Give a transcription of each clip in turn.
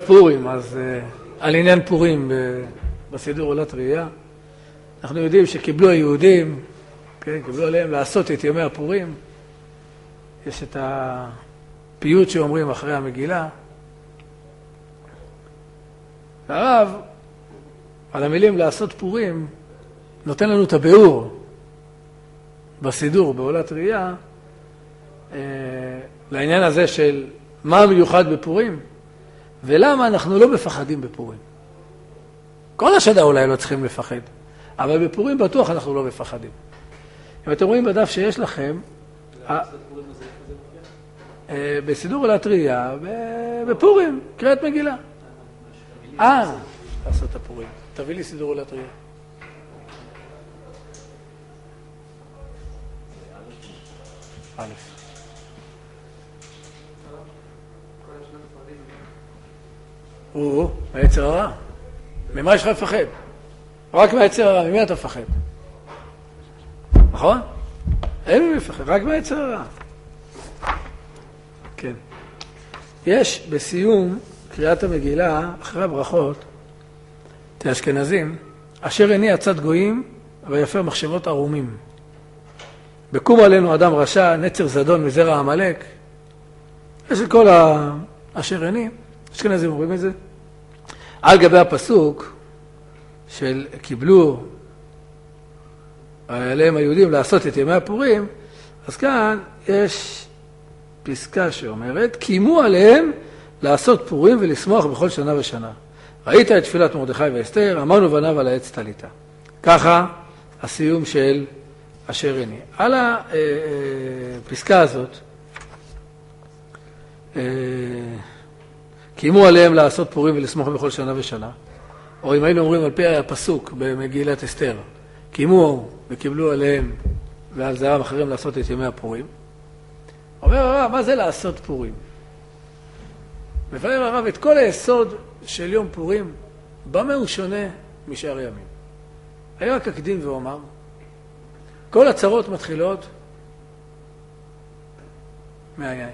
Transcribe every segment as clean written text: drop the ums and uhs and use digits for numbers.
פורים, אז על עניין פורים בסידור עולת ראייה, אנחנו יודעים שקיבלו היהודים, כן, קיבלו עליהם לעשות את ימי הפורים. יש את הפיוט שאומרים אחרי המגילה. והרב, על המילים לעשות פורים, נותן לנו את הביאור בסידור, בעולת ראייה, לעניין הזה של מה מיוחד בפורים, ולמה אנחנו לא מפחדים בפורים. כל השנה אולי לא צריכים לפחד, אבל בפורים בטוח אנחנו לא מפחדים. אם אתם רואים בדף שיש לכם, בסידור עולת ראייה, בפורים, קריאת מגילה. לעשות את הפורים. תביא לי סידור עולת ראייה. א'. היצר הרע. ממה יש לך לפחד? רק מהיצר הרע. ממי אתה מפחד? נכון? אין מי מפחד, רק מהיצר הרע. כן. יש בסיום קריאת המגילה, אחרי הברכות, האשכנזים, אשר עיני עצת גויים ויפר מחשבות ערומים. בקום עלינו אדם רשע, נצר זדון מזרע עמלק. יש את כל אשר עיני, אשכנזים אומרים את זה. על גבי הפסוק של קיבלו עליהם היהודים לעשות את ימי הפורים, אז כאן יש פסקה שאומרת, קיימו עליהם לעשות פורים ולשמוח בכל שנה ושנה. ראית את תפילת מרדכי ואסתר, אמרנו בניו על העץ תליתה. ככה הסיום של אשר עיני. על הפסקה הזאת, קיימו עליהם לעשות פורים ולשמוח בכל שנה ושנה. או אם היינו אומרים על פי הפסוק במגילת אסתר, קיימו וקיבלו עליהם ועל זרם אחרים לעשות את ימי הפורים. אומר הרב, מה זה לעשות פורים? מפעם הרב את כל היסוד של יום פורים, במה הוא שונה משאר ימים. היה רק אקדים ואומר, כל הצרות מתחילות מהיין.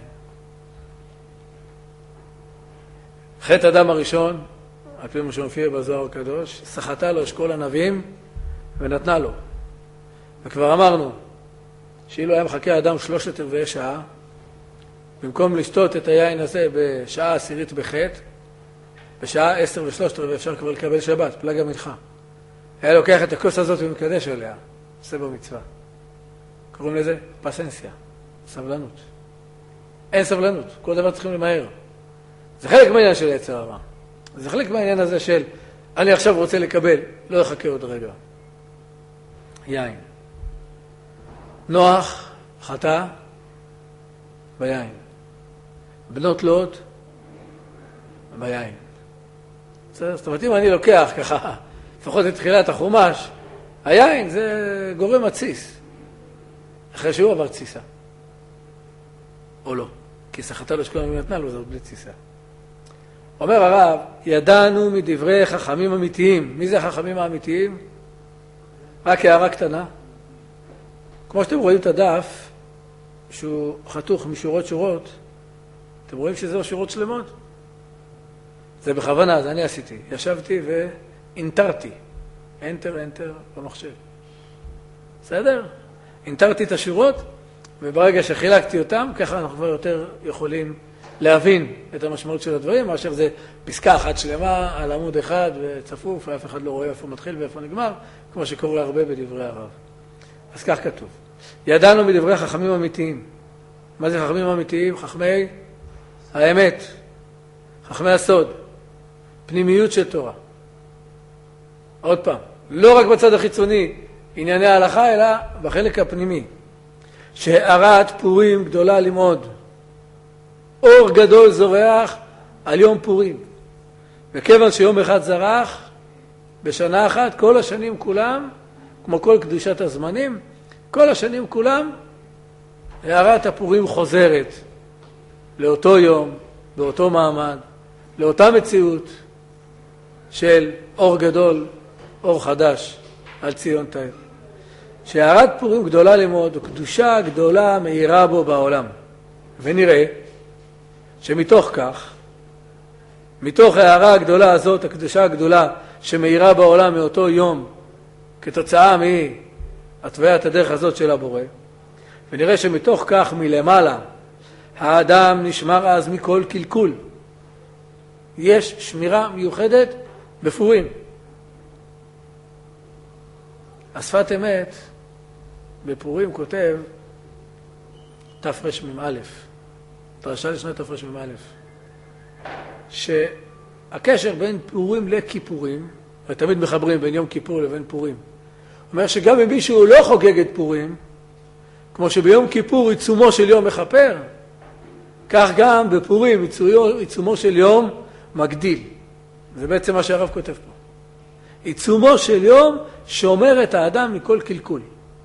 חטא אדם הראשון, על פי מה שמופיע בזוהר הקדוש, סחטה לו אשכול הנביאים ונתנה לו. וכבר אמרנו, שאילו היה מחכה אדם 3/4 שעה, במקום לשתות את היין הזה בשעה 10 בחטא, בשעה 10:03 אפשר כבר לקבל שבת, פלג המנחה. היה לוקח את הכוס הזאת ומקדש עליה, עושה במצווה. קוראים לזה פסנסיה, סבלנות. אין סבלנות, כל דבר צריכים למהר. זה חלק מהעניין של היצר הרע. זה חלק מהעניין הזה של, אני עכשיו רוצה לקבל, לא אחכה עוד רגע. יין. נוח חטא ביין. בנות לוט ביין. זאת אומרת, אם אני לוקח ככה, לפחות את תחילת החומש, היין זה גורם מתסיס. אחרי שהוא עבר תסיסה. או לא. כי סחטה לו שכולם נתנה לו, זה עוד בלי תסיסה. אומר הרב, ידענו מדברי חכמים אמיתיים. מי זה החכמים האמיתיים? רק הערה קטנה. כמו שאתם רואים את הדף, שהוא חתוך משורות שורות, אתם רואים שזה שורות שלמות? זה בכוונה, זה אני עשיתי. ישבתי ואינטרתי. אנטר במחשב. בסדר? אינטרתי את השורות, וברגע שחילקתי אותם, ככה אנחנו כבר יותר יכולים להבין את המשמעות של הדברים, מאשר זה פסקה אחת שלמה על עמוד אחד וצפוף, ואף אחד לא רואה איפה מתחיל ואיפה נגמר, כמו שקורה הרבה בדברי הרב. אז כך כתוב. ידענו מדברי חכמים אמיתיים. מה זה חכמים אמיתיים? חכמי האמת, חכמי הסוד, פנימיות של תורה. עוד פעם, לא רק בצד החיצוני, ענייני ההלכה, אלא בחלק הפנימי. שהארת פורים גדולה למאוד. אור גדול זורח על יום פורים. וכיוון שיום אחד זרח, בשנה אחת, כל השנים כולם, כמו כל קדושת הזמנים, כל השנים כולם, הארת הפורים חוזרת לאותו יום, באותו מעמד, לאותה מציאות של אור גדול, אור חדש על ציון תאיר. שהארת פורים גדולה למאוד, וקדושה גדולה מאירה בו בעולם. ונראה שמתוך כך מתוך ההערה הגדולה הזאת, הקדושה הגדולה שמאירה בעולם מאותו יום, כתוצאה מהתוויית הדרך הזאת של הבורא, ונראה שמתוך כך מלמעלה, האדם נשמר אז מכל קלקול. יש שמירה מיוחדת בפורים. השפת אמת בפורים כותב תרמ"א, פרשה לשנת תרמ"א, שהקשר בין פורים לכיפורים, ותמיד מחברים בין יום כיפור לבין פורים, אומר שגם אם מישהו לא חוגג את פורים, כמו שביום כיפור עיצומו של יום מכפר, כך גם בפורים עיצומו של יום מגדיל. זה בעצם מה שהרב כותב פה. עיצומו של יום שומר את האדם מכל קלקול.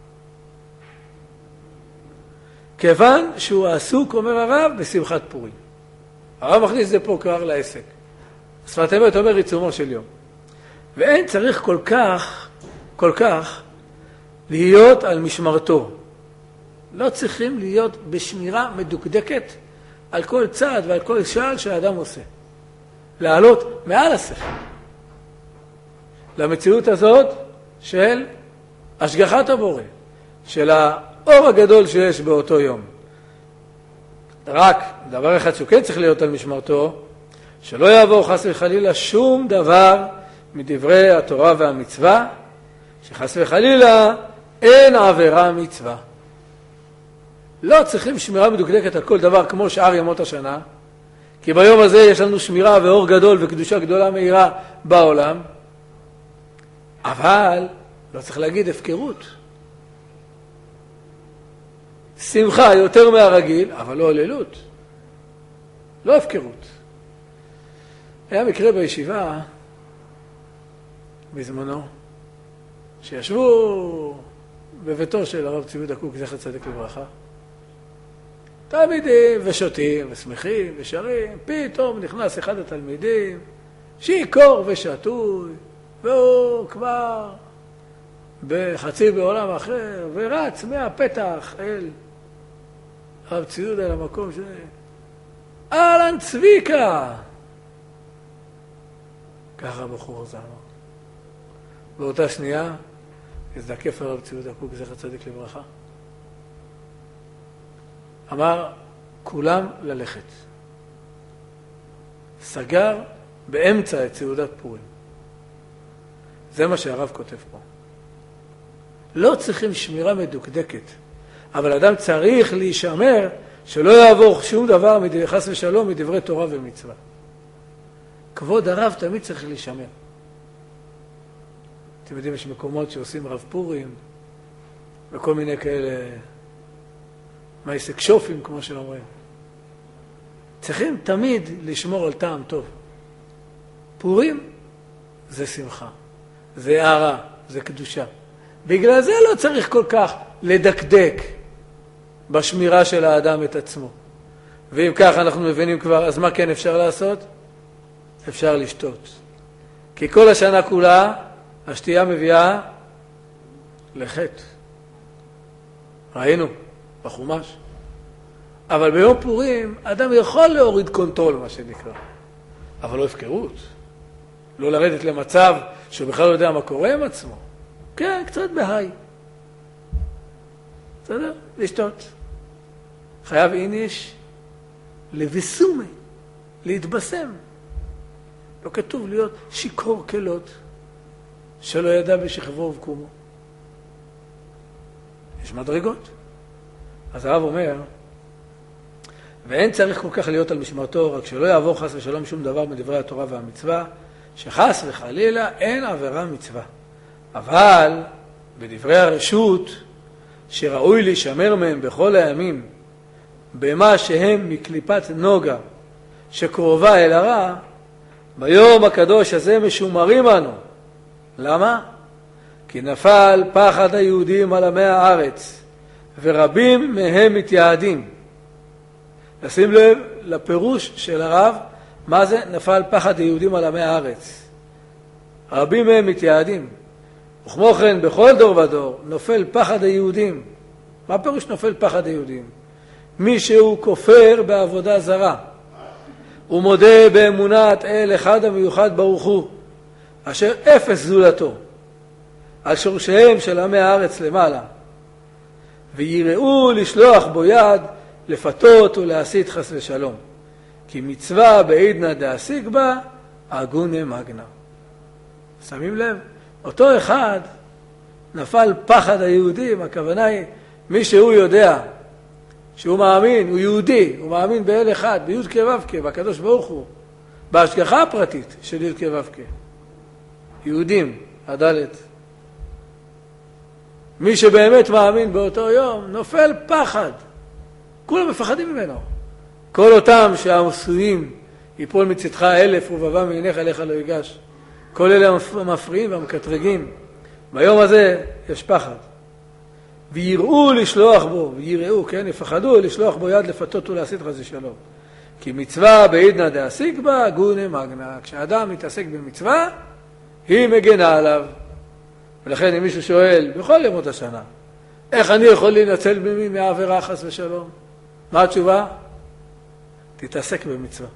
כיוון שהוא עסוק, אומר הרב, בשמחת פורים. הרב מכניס את זה פה כבר לעסק. שפת אמת אומר עיצומו של יום. ואין צריך כל כך להיות על משמרתו. לא צריכים להיות בשמירה מדוקדקת על כל צעד ועל כל שעל שהאדם עושה. לעלות מעל השכל. למציאות הזאת של השגחת הבורא, של האור הגדול שיש באותו יום. רק דבר אחד שהוא כן צריך להיות על משמרתו, שלא יעבור חס וחלילה שום דבר מדברי התורה והמצווה, שחס וחלילה אין עבירה מצווה. לא צריכים שמירה מדוקדקת על כל דבר כמו שאר ימות השנה, כי ביום הזה יש לנו שמירה ואור גדול וקדושה גדולה מהירה בעולם, אבל לא צריך להגיד הפקרות. שמחה יותר מהרגיל, אבל לא הוללות. לא הפקרות. היה מקרה בישיבה בזמנו, שישבו בביתו של הרב צבי יהודה קוק, זכר צדיק לברכה, תלמידים ושותים ושמחים ושרים, פתאום נכנס אחד התלמידים, שיכור ושתוי, והוא כבר בחצי בעולם אחר, ורץ מהפתח אל הרב צבי יהודה למקום ש... אהלן צביקה! ככה הבחור הזה אמר. באותה שנייה הזדקף הרב צבי יהודה קוק, זכר צדיק לברכה. אמר, כולם ללכת. סגר באמצע את סעודת פורים. זה מה שהרב כותב פה. לא צריכים שמירה מדוקדקת, אבל אדם צריך להישמר שלא יעבור שום דבר חס ושלום מדברי תורה ומצווה. כבוד הרב תמיד צריך להישמר. אתם יודעים, יש מקומות שעושים רב פורים, וכל מיני כאלה מעסק שופים, כמו שאומרים. צריכים תמיד לשמור על טעם טוב. פורים זה שמחה, זה הערה, זה קדושה. בגלל זה לא צריך כל כך לדקדק בשמירה של האדם את עצמו. ואם כך אנחנו מבינים כבר, אז מה כן אפשר לעשות? אפשר לשתות. כי כל השנה כולה השתייה מביאה לחטא. ראינו בחומש. אבל ביום פורים אדם יכול להוריד קונטרול, מה שנקרא. אבל לא הפקרות. לא לרדת למצב שהוא בכלל לא יודע מה קורה עם עצמו. כן, קצת בהיי. בסדר? לשתות. חייב איניש לביסומי, להתבשם. לא כתוב להיות שיקור כלות, שלא ידע בשכבו ובקומו. יש מדרגות. אז הרב אומר, ואין צריך כל כך להיות על משמרתו, רק שלא יעבור חס ושלום שום דבר מדברי התורה והמצווה, שחס וחלילה אין עבירה מצווה. אבל בדברי הרשות, שראוי להישמר מהם בכל הימים, במה שהם מקליפת נוגה, שקרובה אל הרע, ביום הקדוש הזה משומרים אנו. למה? כי נפל פחד היהודים על עמי הארץ, ורבים מהם מתייעדים. לשים לב לפירוש של הרב, מה זה נפל פחד היהודים על עמי הארץ. רבים מהם מתייעדים. וכמו כן, בכל דור ודור נופל פחד היהודים. מה פירוש נופל פחד היהודים? מי שהוא כופר בעבודה זרה, ומודה באמונת אל אחד המיוחד ברוך הוא, אשר אפס זולתו, על שורשיהם של עמי הארץ למעלה, ויראו לשלוח בו יד לפתות ולהסית חס ושלום, כי מצווה בעידנא דעסיק בה הגונה מגנה. שמים לב? אותו אחד נפל פחד היהודים, הכוונה היא מי שהוא יודע שהוא מאמין, הוא יהודי, הוא מאמין באל אחד, ביוד כבבקה, בקדוש ברוך הוא, בהשגחה הפרטית של יוד כבבקה. יהודים, הדלת. מי שבאמת מאמין באותו יום, נופל פחד. כולם מפחדים ממנו. כל אותם שעשויים יפול מצדך 1000 ובבא מעיניך אליך לא ייגש. כל אלה המפריעים והמקטרגים. ביום הזה יש פחד. ויראו לשלוח בו, ויראו, כן, יפחדו לשלוח בו יד לפתות ולהסית חס ושלום. כי מצווה בעידנא דעסיק בה גונה מגנה. כשאדם מתעסק במצווה, היא מגנה עליו. ולכן אם מישהו שואל, בכל ימות השנה, איך אני יכול להינצל ממי מהעבירה חס ושלום? מה התשובה? תתעסק במצווה.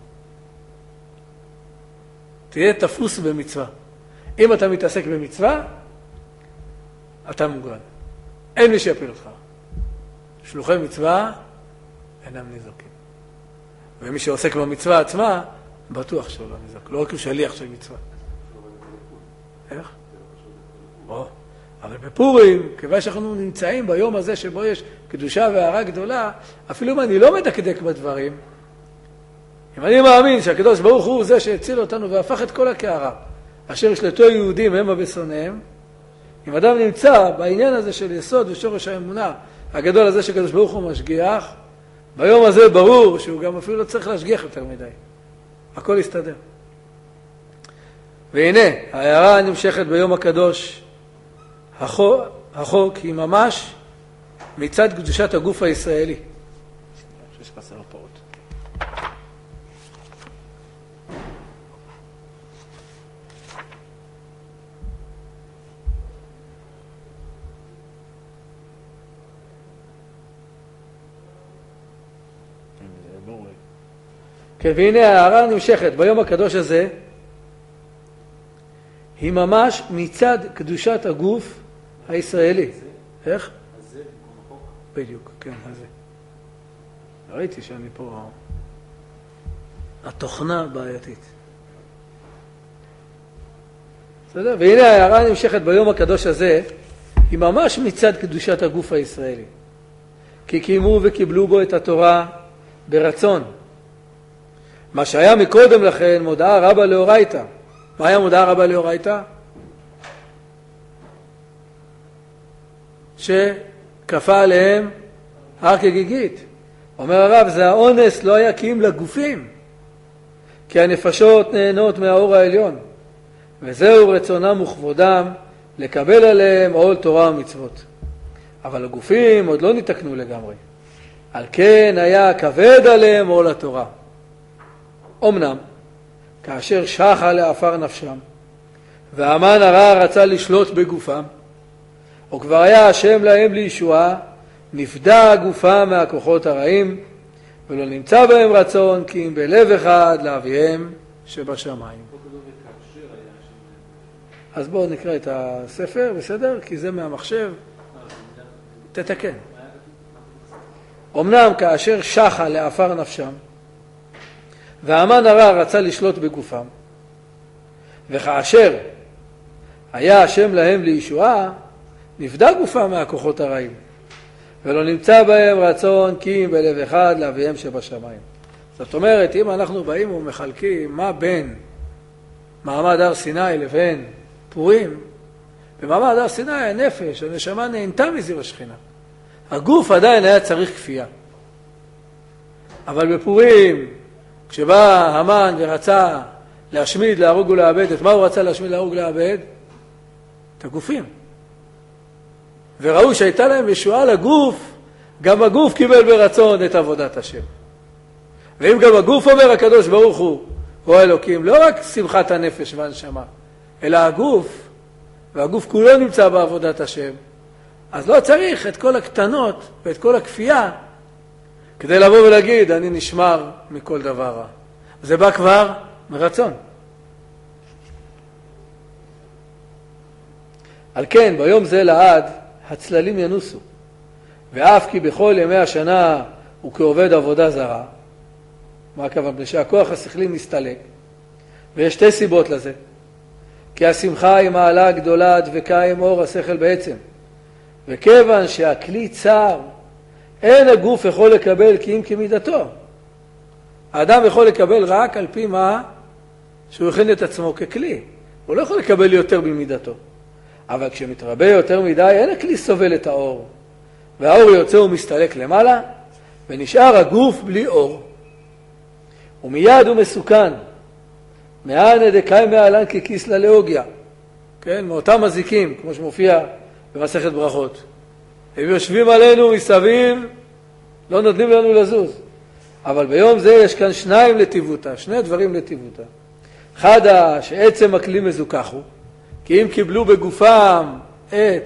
תהיה תפוס במצווה. אם אתה מתעסק במצווה, אתה מוגן. אין מי שיפיל אותך. שלוחי מצווה אינם ניזוקים. ומי שעוסק במצווה עצמה, בטוח שהוא לא ניזוק. לא רק הוא שליח של מצווה. איך? אבל בפורים, כיוון שאנחנו נמצאים ביום הזה שבו יש קדושה והערה גדולה, אפילו אם אני לא מדקדק בדברים, אם אני מאמין שהקדוש ברוך הוא זה שהציל אותנו והפך את כל הקערה, אשר ישלטו יהודים המה בשונאיהם, אם אדם נמצא בעניין הזה של יסוד ושורש האמונה הגדול הזה שהקדוש ברוך הוא משגיח, ביום הזה ברור שהוא גם אפילו לא צריך להשגיח יותר מדי. הכל יסתדר. והנה, ההערה הנמשכת ביום הקדוש, החוק היא ממש מצד קדושת הגוף הישראלי. יש חסר פעות. כן, והנה ההערה הנמשכת ביום הקדוש הזה, היא ממש מצד קדושת הגוף הישראלי. איך? הזה במקום החוק? בדיוק, כן, הזה. ראיתי שאני פה... התוכנה בעייתית. בסדר? והנה ההערה הנמשכת ביום הקדוש הזה, היא ממש מצד קדושת הגוף הישראלי. כי קיימו וקיבלו בו את התורה ברצון. מה שהיה מקודם לכן מודעה רבה לאורייתא. מה היה מודעה רבה לאורייתא? שכפה עליהם הר כגיגית. אומר הרב, זה האונס לא היה קיים לגופים, כי הנפשות נהנות מהאור העליון, וזהו רצונם וכבודם לקבל עליהם עול תורה ומצוות. אבל הגופים עוד לא נתקנו לגמרי. על כן היה כבד עליהם עול התורה. אמנם, כאשר שחה לעפר נפשם, והמן הרע רצה לשלוט בגופם, או כבר היה השם להם לישועה, נפדה גופם מהכוחות הרעים, ולא נמצא בהם רצון, כי אם בלב אחד לאביהם שבשמיים. אז בואו נקרא את הספר, בסדר? כי זה מהמחשב. תתקן. אמנם כאשר שחה לעפר נפשם, והמן הרע רצה לשלוט בגופם, וכאשר היה השם להם לישועה, נפדה גופם מהכוחות הרעים, ולא נמצא בהם רצון כי אם בלב אחד לאביהם שבשמיים. זאת אומרת, אם אנחנו באים ומחלקים מה בין מעמד הר סיני לבין פורים, במעמד הר סיני הנפש, הנשמה נהנתה מזיו השכינה. הגוף עדיין היה צריך כפייה. אבל בפורים, כשבא המן ורצה להשמיד, להרוג ולאבד, את מה הוא רצה להשמיד, להרוג ולאבד? את הגופים. וראו שהייתה להם ישועה לגוף, גם הגוף קיבל ברצון את עבודת השם. ואם גם הגוף אומר הקדוש ברוך הוא האלוקים, לא רק שמחת הנפש והנשמה, אלא הגוף, והגוף כולו נמצא בעבודת השם, אז לא צריך את כל הקטנות ואת כל הכפייה כדי לבוא ולהגיד, אני נשמר מכל דבר רע. זה בא כבר מרצון. על כן, ביום זה לעד, הצללים ינוסו, ואף כי בכל ימי השנה הוא כעובד עבודה זרה. מה הכוונה? שהכוח השכלי מסתלק, ויש שתי סיבות לזה. כי השמחה היא מעלה גדולה, דבקה עם אור השכל בעצם. וכיוון שהכלי צר, אין הגוף יכול לקבל כי אם כמידתו. האדם יכול לקבל רק על פי מה שהוא הכין את עצמו ככלי. הוא לא יכול לקבל יותר במידתו. אבל כשמתרבה יותר מדי, אין הכלי סובל את האור. והאור יוצא ומסתלק למעלה, ונשאר הגוף בלי אור. ומיד הוא מסוכן. מענה דקאי מעלן ככיס ללאוגיה. כן, מאותם מזיקים, כמו שמופיע במסכת ברכות. הם יושבים עלינו מסביב, לא נותנים לנו לזוז. אבל ביום זה יש כאן שניים לטיבותה, שני דברים לטיבותה. אחד, שעצם הכלי מזוכח הוא, כי אם קיבלו בגופם את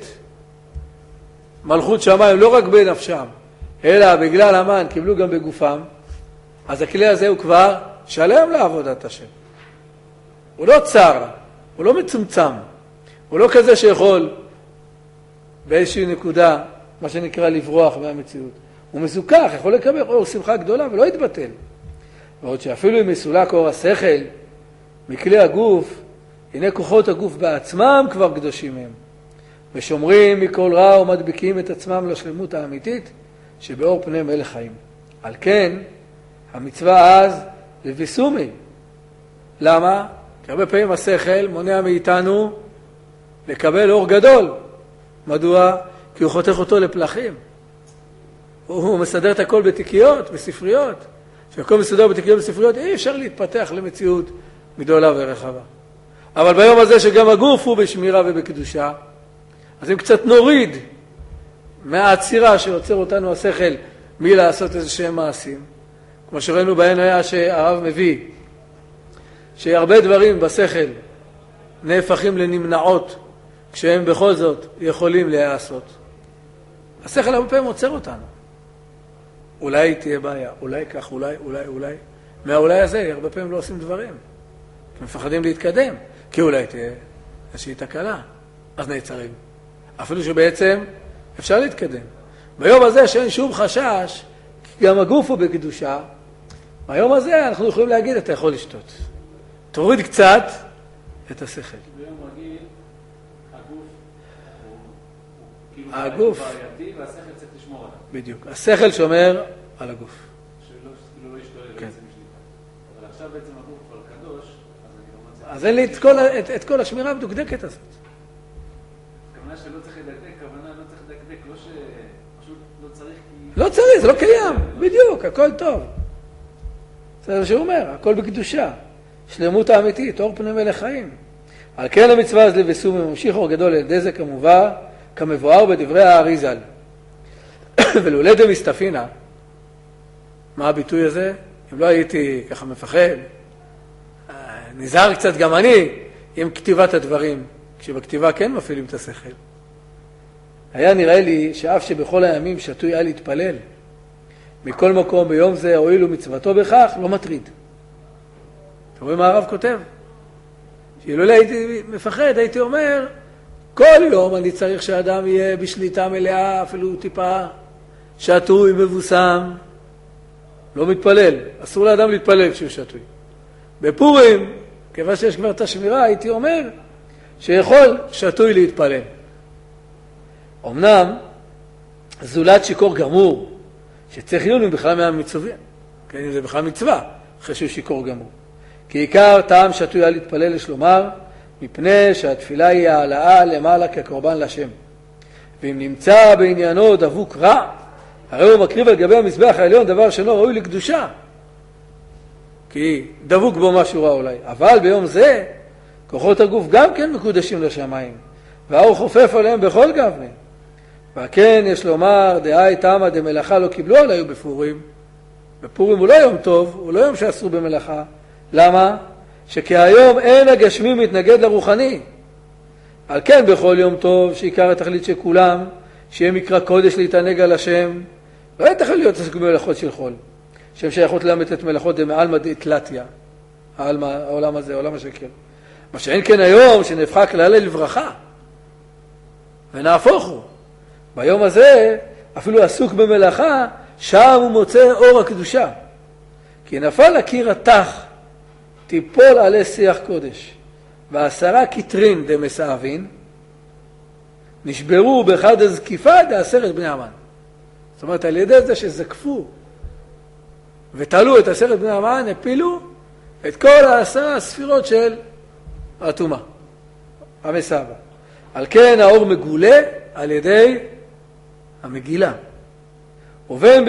מלכות שמיים, לא רק בנפשם, אלא בגלל המן קיבלו גם בגופם, אז הכלי הזה הוא כבר שלם לעבודת השם. הוא לא צר, הוא לא מצומצם, הוא לא כזה שיכול באיזושהי נקודה, מה שנקרא לברוח מהמציאות. הוא מזוכח, יכול לקבל אור שמחה גדולה ולא יתבטל. ועוד שאפילו אם מסולק אור השכל מכלי הגוף, הנה כוחות הגוף בעצמם כבר קדושים הם, ושומרים מכל רע ומדביקים את עצמם לשלמות האמיתית שבאור פני מלך חיים. על כן, המצווה אז לביסומי. למה? כי הרבה פעמים השכל מונע מאיתנו לקבל אור גדול. מדוע? כי הוא חותך אותו לפלחים. הוא מסדר את הכל בתיקיות, בספריות. כשהכל מסודר בתיקיות בספריות, אי אפשר להתפתח למציאות גדולה ורחבה. אבל ביום הזה שגם הגוף הוא בשמירה ובקדושה, אז אם קצת נוריד מהעצירה שיוצר אותנו השכל מלעשות איזה שהם מעשים, כמו שראינו בהן היה שהרב מביא, שהרבה דברים בשכל נהפכים לנמנעות, כשהם בכל זאת יכולים להיעשות. השכל הרבה פעמים עוצר אותנו. אולי תהיה בעיה, אולי כך, אולי. מהאולי הזה הרבה פעמים לא עושים דברים. כי מפחדים להתקדם, כי אולי תהיה איזושהי תקלה, אז נעצרים. אפילו שבעצם אפשר להתקדם. ביום הזה שאין שום חשש, גם הגוף הוא בקדושה, ביום הזה אנחנו יכולים להגיד, אתה יכול לשתות. תוריד קצת את השכל. ביום רגיל, הגוף הוא בעייתי והשכל צריך לשמור עליו. בדיוק. השכל שומר על הגוף. שלא לא ישתולל בעצם שליטה. אבל עכשיו בעצם הגוף כבר קדוש, אז אני לא מצליח. אז אין לי את כל השמירה המדוקדקת הזאת. הכוונה שלא צריך לדקדק, הכוונה לא צריך לדקדק, לא שפשוט לא צריך כי... לא צריך, זה לא קיים. בדיוק, הכל טוב. זה מה שהוא אומר, הכל בקדושה. שלמות האמיתית, אור פני מלך חיים. על כן המצווה אז לבסום ממשיך אור גדול על ידי זה כמבואר בדברי האריז"ל. ולולא דמסתפינה, מה הביטוי הזה? אם לא הייתי ככה מפחד, נזהר קצת גם אני עם כתיבת הדברים, כשבכתיבה כן מפעילים את השכל. היה נראה לי שאף שבכל הימים שתוי היה להתפלל, מכל מקום ביום זה הועילו מצוותו בכך, לא מטריד. אתה רואה מה הרב כותב? שאילו הייתי מפחד, הייתי אומר, כל יום אני צריך שהאדם יהיה בשליטה מלאה, אפילו טיפה שתוי, מבוסם. לא מתפלל. אסור לאדם להתפלל כשהוא שתוי. בפורים, כיוון שיש כבר את השמירה, הייתי אומר שיכול שתוי להתפלל. אמנם, זולת שיקור גמור, שצריך עיון בכלל מהמצווים. כן, אם זה בכלל מצווה, אחרי שהוא שיקור גמור. כי עיקר טעם שתוי היה להתפלל יש לומר, מפני שהתפילה היא העלאה למעלה כקורבן לשם. ואם נמצא בעניינו דבוק רע, הרי הוא מקריב על גבי המזבח העליון דבר שאינו ראוי לקדושה. כי דבוק בו משהו רע אולי. אבל ביום זה, כוחות הגוף גם כן מקודשים לשמיים, והאור חופף עליהם בכל גוון. וכן יש לומר, דהי תמה דמלאכה לא קיבלו עליו בפורים. בפורים הוא לא יום טוב, הוא לא יום שאסור במלאכה. למה? שכי היום אין הגשמי מתנגד לרוחני. על כן בכל יום טוב, שעיקר התכלית של כולם, שיהיה מקרא קודש להתענג על השם, לא יתכן להיות עסק במלאכות של חול, שהן שייכות לאמת את מלאכות דמעלמא דאתלתיה. העולם הזה, עולם השקר. מה שאין כן היום, שנהפכה כללה לברכה. ונהפוך הוא. ביום הזה, אפילו עסוק במלאכה, שם הוא מוצא אור הקדושה. כי נפל הקיר התח, תיפול עלי שיח קודש, ו10 קטרין דמסעבין, נשברו באחד הזקיפה ד10 בני המן. זאת אומרת, על ידי זה שזקפו ותעלו את 10 בני המן, הפילו את כל 10 הספירות של הטומאה, המסעבה. על כן האור מגולה על ידי המגילה. ובין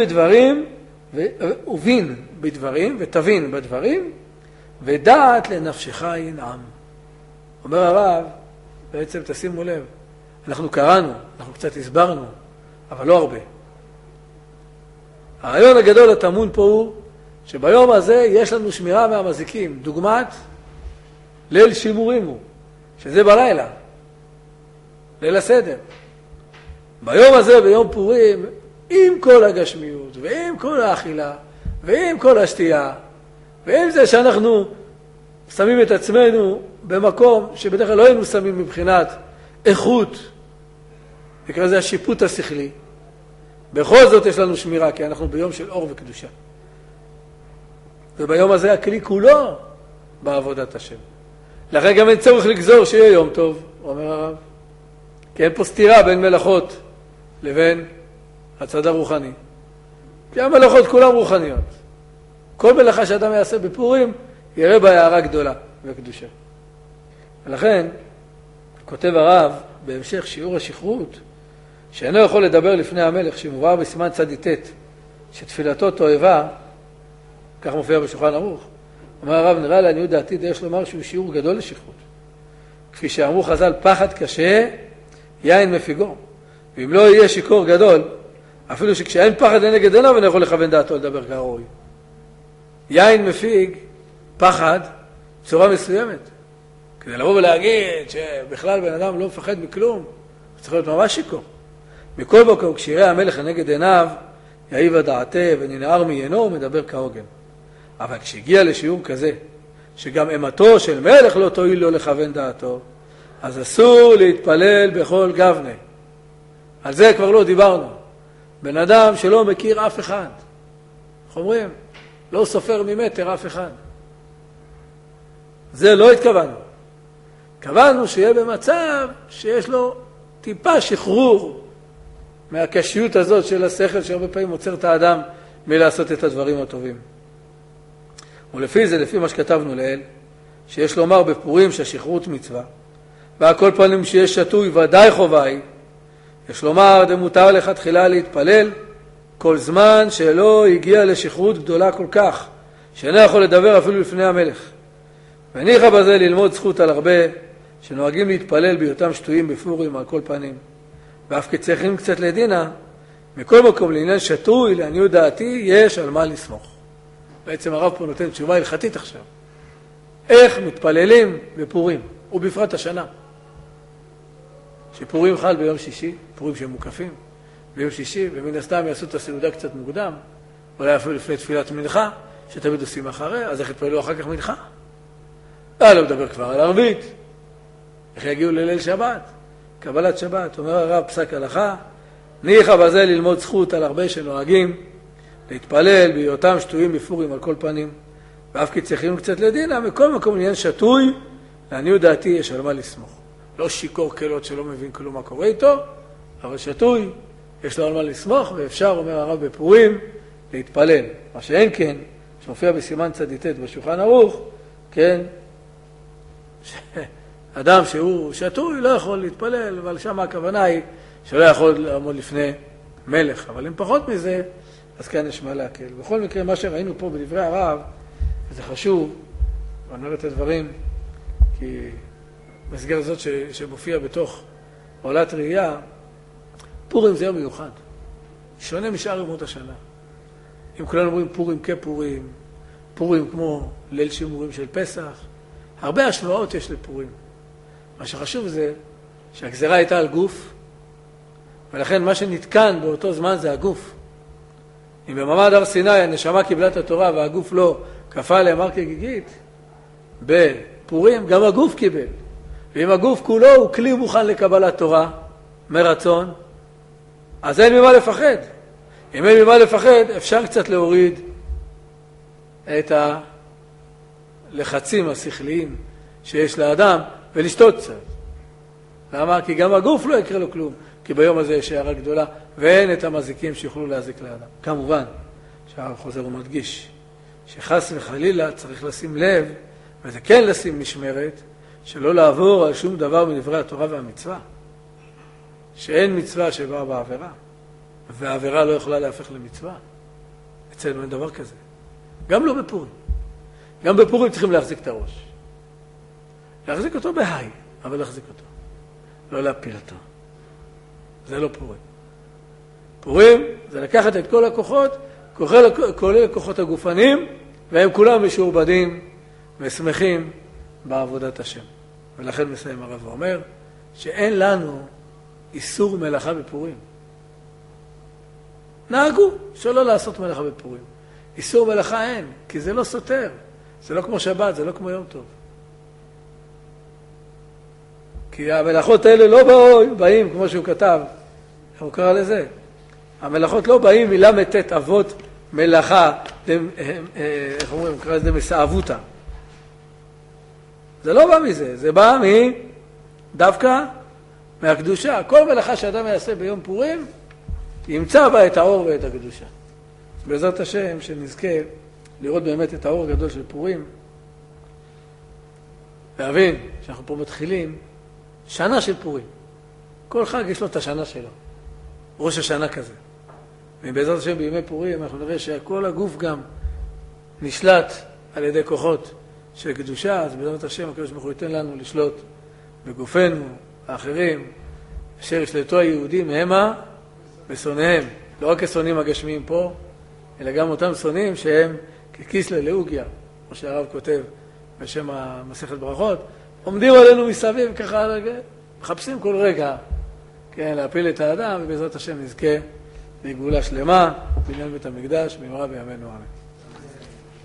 בדברים ותבין בדברים, ודעת לנפשך ינעם. אומר הרב, בעצם תשימו לב, אנחנו קראנו, אנחנו קצת הסברנו, אבל לא הרבה. הרעיון הגדול הטמון פה הוא שביום הזה יש לנו שמירה מהמזיקים, דוגמת ליל שימורים הוא, שזה בלילה, ליל הסדר. ביום הזה, ביום פורים, עם כל הגשמיות, ועם כל האכילה, ועם כל השתייה, ועם זה שאנחנו שמים את עצמנו במקום שבדרך כלל לא היינו שמים מבחינת איכות, נקרא זה השיפוט השכלי. בכל זאת יש לנו שמירה, כי אנחנו ביום של אור וקדושה. וביום הזה הכלי כולו בעבודת השם. לכן גם אין צורך לגזור שיהיה יום טוב, אומר הרב. כי אין פה סתירה בין מלאכות לבין הצד הרוחני. כי המלאכות כולם רוחניות. כל מלאכה שאדם יעשה בפורים, יראה בה הערה גדולה וקדושה. ולכן, כותב הרב, בהמשך שיעור השכרות, שאינו יכול לדבר לפני המלך, שמובא בסימן צדיטת, שתפילתו תועבה, כך מופיע בשולחן ערוך. אומר הרב, נראה לעניות דעתי, יש לומר שהוא שיעור גדול לשכרות. כפי שאמרו חז"ל, פחד קשה, יין מפיגו. ואם לא יהיה שיכור גדול, אפילו שכשאין פחד לנגד עיניו, אני יכול לכוון דעתו לדבר כראוי. יין מפיג פחד צורה מסוימת. כדי לבוא ולהגיד שבכלל בן אדם לא מפחד מכלום, צריך להיות ממש שיכור. מכל מקום, כשיראה המלך לנגד עיניו, יעיב הדעתה וננער מעיינו ומדבר כהוגן. אבל כשהגיע לשיעור כזה, שגם אמתו של מלך לא תועיל לו לכוון דעתו, אז אסור להתפלל בכל גבנה. על זה כבר לא דיברנו. בן אדם שלא מכיר אף אחד. איך אומרים? לא סופר ממטר אף אחד. זה לא התכוונו. התכוונו שיהיה במצב שיש לו טיפה שחרור מהקשיות הזאת של השכל שהרבה פעמים עוצר את האדם מלעשות את הדברים הטובים. ולפי זה, לפי מה שכתבנו לעיל, שיש לומר בפורים שהשחררות מצווה, והכל פנים שיש שטוי ודאי חובה היא, יש לומר דמותר לך תחילה להתפלל, כל זמן שלא הגיע לשחררות גדולה כל כך, שאינו יכול לדבר אפילו לפני המלך. וניחא בזה ללמוד זכות על הרבה, שנוהגים להתפלל בהיותם שטויים בפורים על כל פנים. ואף כצריכים קצת לדינה, מכל מקום לעניין שטוי, לעניות דעתי, יש על מה לסמוך. בעצם הרב פה נותן תשובה הלכתית עכשיו. איך מתפללים בפורים, ובפרט השנה. שפורים חל ביום שישי, פורים שהם מוקפים, ביום שישי, ומן הסתם יעשו את הסעודה קצת מוקדם, אולי אפילו לפני תפילת מנחה, שתמיד עושים אחרי, אז איך יתפללו אחר כך מנחה? לא מדבר כבר על ערבית. איך יגיעו לליל שבת? קבלת שבת. אומר הרב פסק הלכה, ניחא בזה ללמוד זכות על הרבה שנוהגים, להתפלל בהיותם שטויים בפורים על כל פנים, ואף כי צריכים קצת לדינה, מכל מקום לעניין שטוי, לעניות דעתי יש על מה לסמוך. לא שיקור קלות שלא מבין כלום מה קורה איתו, אבל שטוי, יש לו על מה לסמוך, ואפשר, אומר הרב בפורים, להתפלל. מה שאין כן, שמופיע בסימן צדיטת בשולחן ערוך, כן, אדם שהוא שטוי לא יכול להתפלל, אבל שם הכוונה היא שלא יכול לעמוד לפני מלך. אבל אם פחות מזה, אז כאן יש מה להקל. בכל מקרה, מה שראינו פה בדברי הרב, זה חשוב, ואני אומר את הדברים, כי במסגרת זאת שמופיע בתוך עולת ראייה, פורים זה יום מיוחד, שונה משאר ימות השנה. אם כולנו אומרים פורים כפורים, פורים כמו ליל שימורים של פסח, הרבה השוואות יש לפורים. מה שחשוב זה שהגזרה הייתה על גוף, ולכן מה שנתקן באותו זמן זה הגוף. אם במעמד הר סיני הנשמה קיבלה את התורה והגוף לא כפה עליה מר כגיגית, בפורים, גם הגוף קיבל. ואם הגוף כולו הוא כלי מוכן לקבלת תורה מרצון, אז אין ממה לפחד. אם אין ממה לפחד, אפשר קצת להוריד את הלחצים השכליים שיש לאדם ולשתות קצת. למה? כי גם הגוף לא יקרה לו כלום, כי ביום הזה יש הערה גדולה ואין את המזיקים שיוכלו להזיק לאדם. כמובן שהרב חוזר ומדגיש שחס וחלילה צריך לשים לב, וזה כן לשים משמרת, שלא לעבור על שום דבר מדברי התורה והמצווה. שאין מצווה שבאה בעבירה, והעבירה לא יכולה להפך למצווה. אצלנו אין דבר כזה. גם לא בפורים. גם בפורים צריכים להחזיק את הראש. להחזיק אותו בהי, אבל להחזיק אותו. לא להפיל אותו. זה לא פורים. פורים זה לקחת את כל הכוחות, כולל הכוחות הגופניים, והם כולם משועבדים ושמחים בעבודת השם. ולכן מסיים הרב ואומר שאין לנו איסור מלאכה בפורים. נהגו שלא לעשות מלאכה בפורים. איסור מלאכה אין, כי זה לא סותר. זה לא כמו שבת, זה לא כמו יום טוב. כי המלאכות האלה לא באים, כמו שהוא כתב, הוא קרא לזה. המלאכות לא באים מל"ט אבות מלאכה, איך אומרים, הוא קרא לזה מסעבותא. זה לא בא מזה, זה בא דווקא מהקדושה. כל מלאכה שאדם יעשה ביום פורים, ימצא בה את האור ואת הקדושה. בעזרת השם, שנזכה לראות באמת את האור הגדול של פורים, להבין שאנחנו פה מתחילים שנה של פורים. כל חג יש לו את השנה שלו. ראש השנה כזה. ובעזרת השם בימי פורים אנחנו נראה שכל הגוף גם נשלט על ידי כוחות של קדושה, אז בעזרת השם הקדוש ברוך הוא ייתן לנו לשלוט בגופנו, האחרים, אשר ישלטו היהודים המה ושונאיהם. לא רק השונאים הגשמיים פה, אלא גם אותם שונאים שהם ככיסלע לעוגיה, כמו שהרב כותב בשם המסכת ברכות, עומדים עלינו מסביב ככה, מחפשים כל רגע, כן, להפיל את האדם, ובעזרת השם נזכה לגאולה שלמה, בניין בית המקדש, במהרה בימינו אמן.